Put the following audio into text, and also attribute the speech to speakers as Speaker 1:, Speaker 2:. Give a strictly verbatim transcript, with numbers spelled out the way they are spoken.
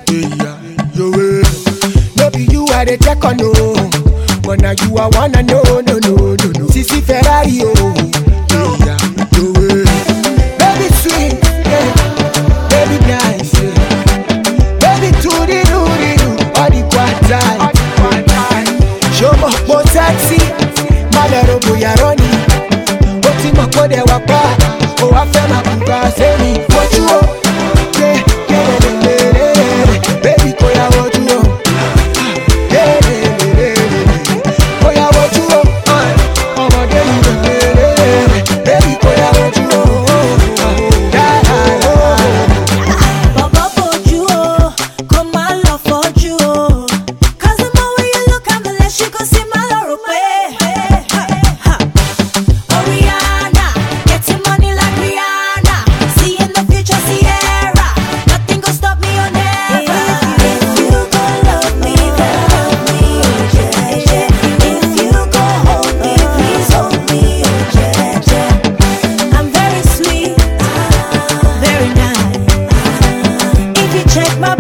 Speaker 1: Yeah, yo, eh. No be you I dey check on no, but now you are wanna know, no, no, no, no. Sissy Ferrari, oh, yeah, yo, eh. Baby sweet, yeah. Baby nice, yeah. Baby to the do the do, all the quantity. Show me more sexy, malero boya running. Oti mo ko de wa pa, o wa fe ma kuka se mi. What you want? Yeah, yeah, yeah, yeah, yeah. Baby ko ya what you want? Yeah, yeah, yeah, yeah. Ko ya what you want? Omo de mi yeah, yeah. Baby ko ya what you want? Yeah, yeah.
Speaker 2: Baba for you, come my love for you. Cause the more way you look, I'm the less you can see my love away. Oriana, getting money like Rihanna. See in the future, Sierra. Nothing gonna stop me or never. If you gon' love me, then love me, oh yeah, yeah. If you gon' hold me, please hold me, oh yeah, yeah. I'm very sweet, very nice. If you check my